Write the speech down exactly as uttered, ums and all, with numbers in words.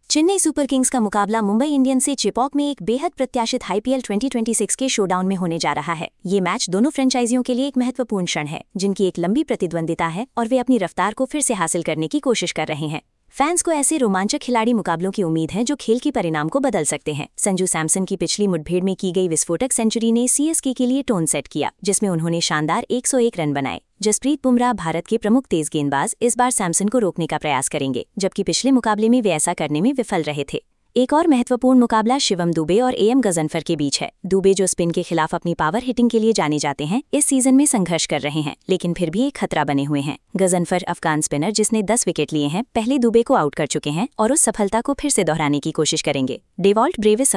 Chennai super Kings का मुकाबला Mumbai Indians से चेपॉक में एक बेहद प्रत्याशित आईपीएल ट्वेंटी ट्वेंटी सिक्स के शोडाउन में होने जा रहा है। ये मैच दोनों फ्रेंचाइजियों के लिए एक महत्वपूर्ण क्षण है, जिनकी एक लंबी प्रतिद्वंदिता है और वे अपनी रफ्तार को फिर से हासिल करने की कोशिश कर रहे हैं। फैंस को ऐसे रोमांचक खिलाड़ी मुकाबलों की उम्मीद है जो खेल के परिणाम को बदल सकते हैं। संजू सैमसन की पिछली मुठभेड़ में की गई विस्फोटक सेंचुरी ने सीएसके के लिए टोन सेट किया, जिसमें उन्होंने शानदार एक सौ एक रन बनाए। जसप्रीत बुमराह, भारत के प्रमुख तेज गेंदबाज, इस बार सैमसन को रोकने का प्रयास करेंगे, जबकि पिछले मुकाबले में वे ऐसा करने में विफल रहे थे। एक और महत्वपूर्ण मुकाबला शिवम दुबे और एएम गजनफर के बीच है। दुबे, जो स्पिन के खिलाफ अपनी पावर हिटिंग के लिए जाने जाते हैं, इस सीजन में संघर्ष कर रहे हैं, लेकिन फिर भी एक खतरा बने हुए हैं। गजनफर, अफगान स्पिनर जिसने दस विकेट लिए हैं, पहले दुबे को आउट कर चुके हैं और उस सफलता को फिर से दोहराने की कोशिश करेंगे। Dewald Brevis